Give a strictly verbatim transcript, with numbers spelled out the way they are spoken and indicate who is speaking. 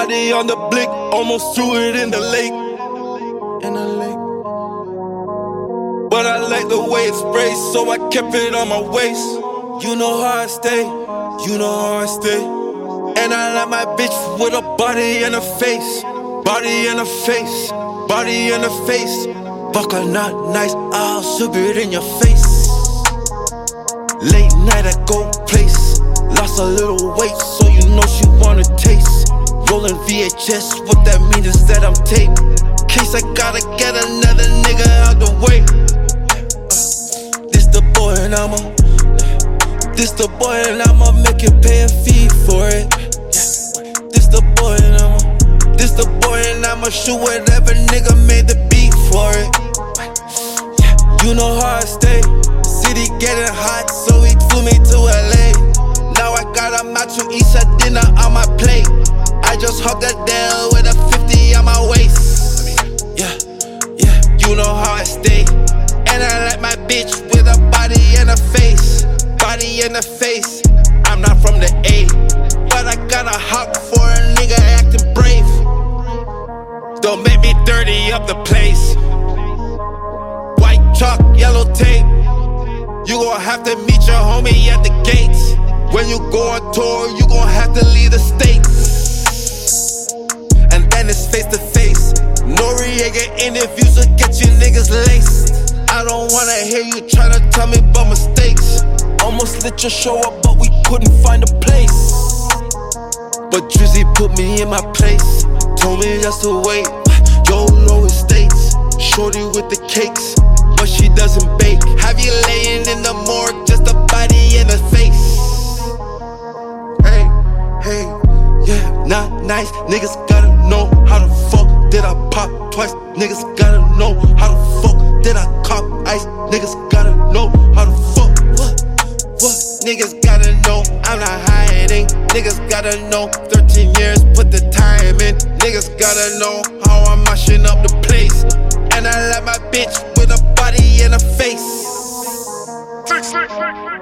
Speaker 1: Body on the blick, almost threw it in the lake. In the lake. But I like the way it sprays, so I kept it on my waist. You know how I stay, you know how I stay. And I like my bitch with a body and a face. Body and a face, body and a face. Fuck her not nice, I'll slip it in your face. Late night at Gold Place. Lost a little weight, so you know she wanna taste. Rolling V H S, what that means is that I'm taped. Case I gotta get another nigga out the way. uh, This the boy and I'ma This the boy and I'ma make it pay a fee for it. This the boy and I'ma This the boy and I'ma shoot whatever nigga made the beat for it. You know how I stay. City getting hot, so he flew me to L A. Now I got a macho east side dinner on my plate. I just hugged a Dell with a fifty on my waist. Yeah, yeah, you know how I stay. And I like my bitch with a body and a face. Body and a face. I'm not from the A, but I got a hop for a nigga acting brave. Don't make me dirty up the place. White chalk, yellow tape. You gon' have to meet your homie at the gates. When you go on tour, you gon' have to leave the States. And then it's face to face. Noriega interviews will get you niggas laced. I don't wanna hear you tryna tell me about mistakes. Almost lit your show up, but we couldn't find a place. But Drizzy put me in my place. Told me just to wait. YOLO estates. Shorty with the cakes, but she doesn't bake. Have you laying in the morgue, just a body and a face. Hey, hey, yeah, not nice. Niggas gotta know how the fuck did I pop twice. Niggas gotta know how the fuck did I cop ice. Niggas gotta know how the fuck, what, what? Niggas gotta know I'm not hiding. Niggas gotta know thirteen years, put the time in. Niggas gotta know how I'm mashing up the place. And I like my bitch with a body and a face.